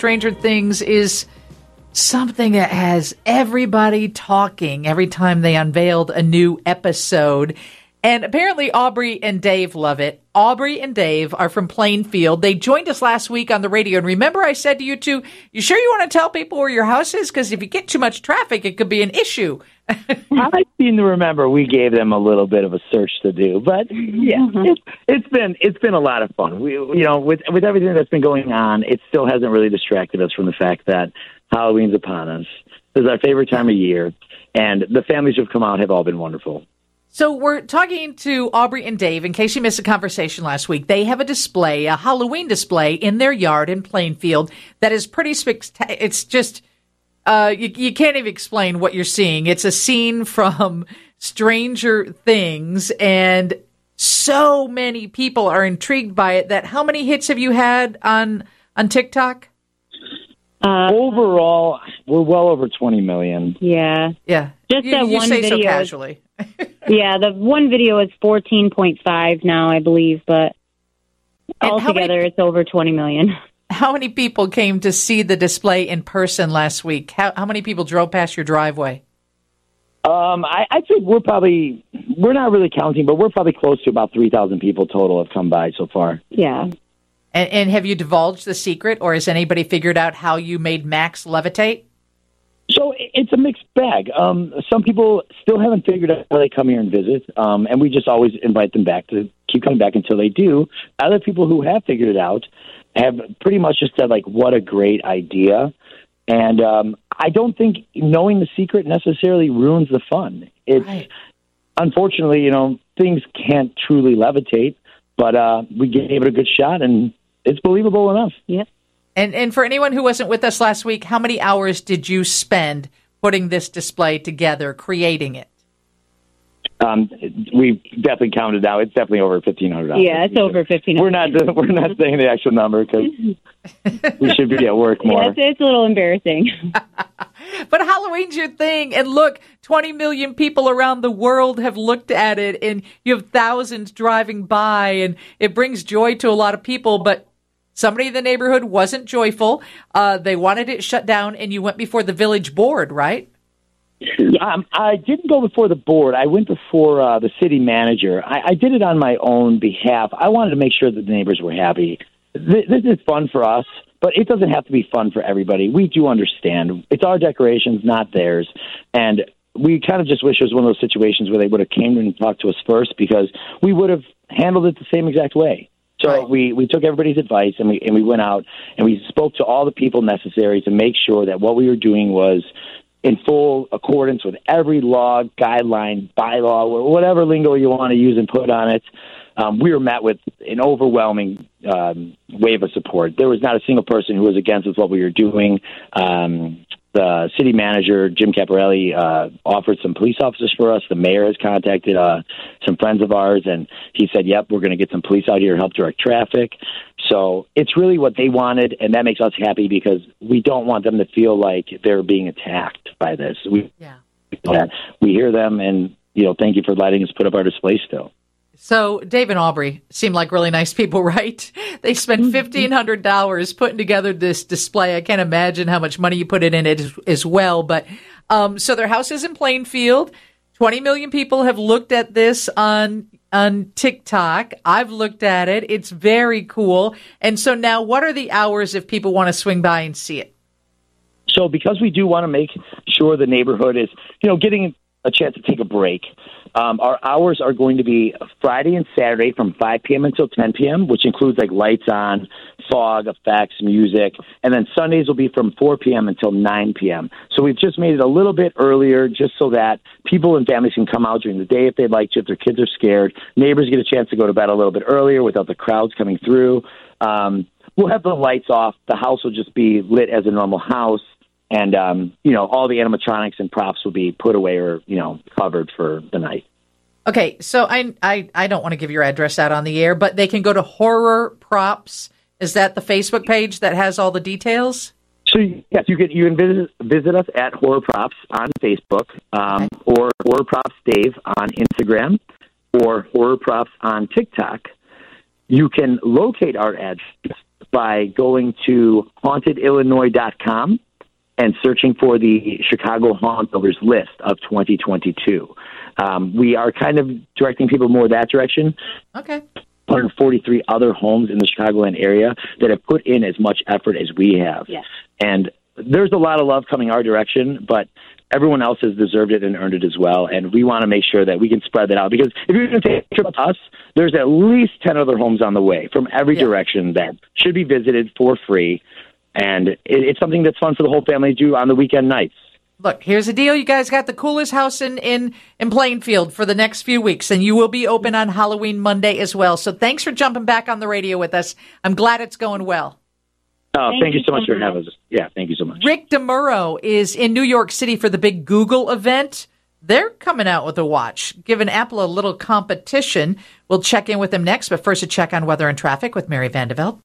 Stranger Things is something that has everybody talking every time they unveiled a new episode. And apparently Aubrey and Dave love it. Aubrey and Dave are from Plainfield. They joined us last week on the radio. And remember I said to you two, you sure you want to tell people where your house is? Because if you get too much traffic, it could be an issue. I seem to remember we gave them a little bit of a search to do, but yeah, it's been a lot of fun. We, with everything that's been going on, it still hasn't really distracted us from the fact that Halloween's upon us. This is our favorite time of year, and the families who've come out have all been wonderful. So we're talking to Aubrey and Dave. In case you missed the conversation last week, they have a display, a Halloween display in their yard in Plainfield that is pretty spectacular. It's just, you can't even explain what you're seeing. It's a scene from Stranger Things, and so many people are intrigued by it that how many hits have you had on TikTok? Overall, we're well over 20 million. Yeah. Yeah. Just that you one say video. So casually. Yeah, the one video is 14.5 now, I believe, but altogether it's over 20 million. How many people came to see the display in person last week? How many people drove past your driveway? I'd say we're not really counting, but we're probably close to about 3,000 people total have come by so far. Yeah. And have you divulged the secret, or has anybody figured out how you made Max levitate? So it's a mixed bag. Some people still haven't figured out how they come here and visit, and we just always invite them back to keep coming back until they do. Other people who have figured it out have pretty much just said, like, what a great idea. And I don't think knowing the secret necessarily ruins the fun. It's right. Unfortunately, things can't truly levitate, but we gave it a good shot, and it's believable enough. Yep. And for anyone who wasn't with us last week, how many hours did you spend putting this display together, creating it? We definitely counted now. It's definitely over 1,500 hours. Yeah, it's over 1,500. We're not saying the actual number because we should be at work more. Yeah, it's a little embarrassing. But Halloween's your thing. And look, 20 million people around the world have looked at it, and you have thousands driving by, and it brings joy to a lot of people. But somebody in the neighborhood wasn't joyful. They wanted it shut down, and you went before the village board, right? I didn't go before the board. I went before the city manager. I did it on my own behalf. I wanted to make sure that the neighbors were happy. This is fun for us, but it doesn't have to be fun for everybody. We do understand. It's our decorations, not theirs. And we kind of just wish it was one of those situations where they would have came and talked to us first, because we would have handled it the same exact way. So right. we took everybody's advice, and we went out and we spoke to all the people necessary to make sure that what we were doing was in full accordance with every law, guideline, bylaw, whatever lingo you want to use and put on it. We were met with an overwhelming wave of support. There was not a single person who was against what we were doing. The city manager, Jim Caparelli, offered some police officers for us. The mayor has contacted some friends of ours, and he said, yep, we're going to get some police out here to help direct traffic. So it's really what they wanted, and that makes us happy because we don't want them to feel like they're being attacked by this. We hear them, and thank you for letting us put up our display still. So Dave and Aubrey seem like really nice people, right? They spent $1,500 putting together this display. I can't imagine how much money you put in it as well. But so their house is in Plainfield. 20 million people have looked at this on TikTok. I've looked at it. It's very cool. And so now what are the hours if people want to swing by and see it? So because we do want to make sure the neighborhood is, getting a chance to take a break, our hours are going to be Friday and Saturday from 5 p.m. until 10 p.m., which includes like lights on, fog, effects, music. And then Sundays will be from 4 p.m. until 9 p.m. So we've just made it a little bit earlier just so that people and families can come out during the day if they'd like to, if their kids are scared. Neighbors get a chance to go to bed a little bit earlier without the crowds coming through. We'll have the lights off. The house will just be lit as a normal house. And, all the animatronics and props will be put away or, covered for the night. Okay, so I don't want to give your address out on the air, but they can go to Horror Props. Is that the Facebook page that has all the details? So, yes, you can visit us at Horror Props on Facebook, or Horror Props Dave on Instagram, or Horror Props on TikTok. You can locate our address by going to hauntedillinois.com and searching for the Chicago Haunt Builders list of 2022. We are kind of directing people more that direction. Okay. 143 other homes in the Chicagoland area that have put in as much effort as we have. Yes. And there's a lot of love coming our direction, but everyone else has deserved it and earned it as well. And we want to make sure that we can spread that out. Because if you're going to take a trip with us, there's at least 10 other homes on the way from every direction that should be visited for free. And it's something that's fun for the whole family to do on the weekend nights. Look, here's the deal. You guys got the coolest house in Plainfield for the next few weeks, and you will be open on Halloween Monday as well. So thanks for jumping back on the radio with us. I'm glad it's going well. Oh, thank you so much for having us. Yeah, thank you so much. Rick DeMuro is in New York City for the big Google event. They're coming out with a watch, giving Apple a little competition. We'll check in with them next, but first a check on weather and traffic with Mary Vandeveld.